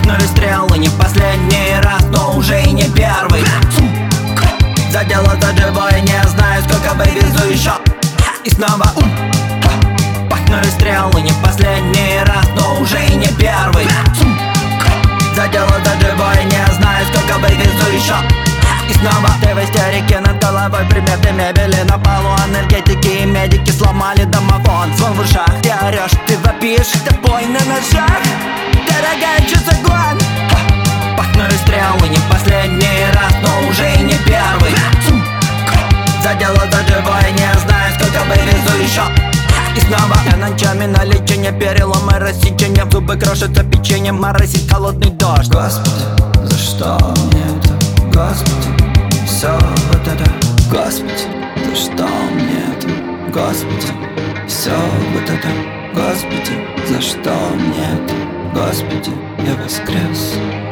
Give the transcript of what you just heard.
Пахнули стрелы не в последний раз, но уже и не первый. Задела за живое, не знаю, сколько вывезу еще. И снова пахнули стрелы не в последний раз, но уже и не первый. Задела за живое, не знаю, сколько вывезу еще. И снова ты в истерике над головой, приметы мебели на полу, энергетики и медики сломали домофон. Звон в ушах, ты орешь, ты вопишь, это бой на ножах. Дорогая, чё за гон? Пахнули стрелы не в последний раз, но уже и не первый. Задела за живое, не знаю, сколько вывезу еще. И снова я ночами на лечение, переломы, рассечения, в зубы крошится печенье, моросит холодный дождь. Господи, за что мне это? Господи, все вот это. Господи, за что мне это? Господи, все вот это. Господи, за что мне это? Господи, я воскрес.